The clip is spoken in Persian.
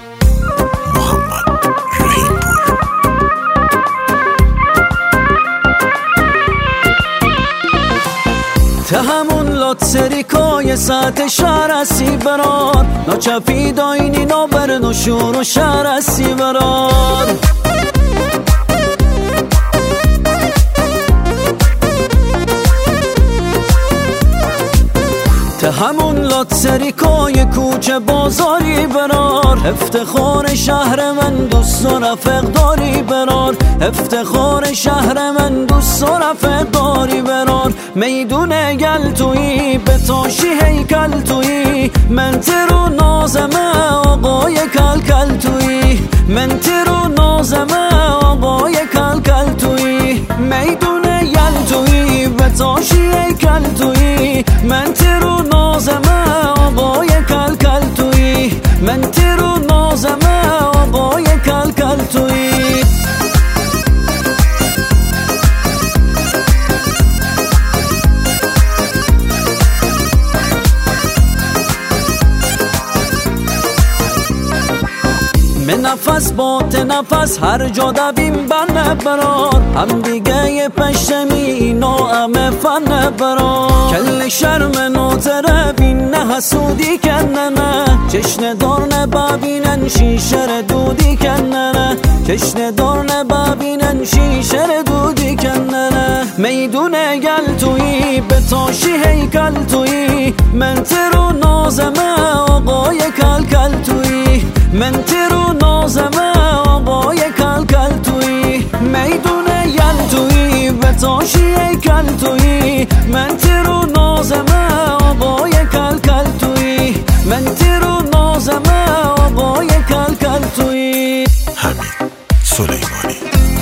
محمد رحیم‌پور. ته همون لاتسریکای ساعت شهر هستی برار ناچفی داینی نابر نشور و شهر هستی برار ته همون لاتسریکای کوچه بازاری برار افتخار شهر من دوست و رفق داری برار افتخار شهر من دوست و رفق داری برار میدون گل تویی به تاشی هیکل تویی من ترو نازمه آقای کل تویی من ترو نازمه آقای کل تویی میدون گل تویی به تاشی هیکل تویی من ترو نازمه آقای کل تویی من ترو نازمه آقای کل تویی من نفس بات نفس هر جا دویم بنه برار هم دیگه یه پشمی ناامه فن برار کل شرم نوتره بین نه حسودی کنه نه چشن دار نبابینن شیشر دودی کنه نه چشن دار نبابینن شیشر دودی کنه نه میدون گل تویی به تاشی هیکل تویی من ترو نازمه آقای کل تویی من ترو نازمه آقای کل تویی میدون گل تویی به تاشی هیکل تویی من ترو نازمه آقای کل تویی من ترو نازمه آقای کل تویی. حمید سلیمانی.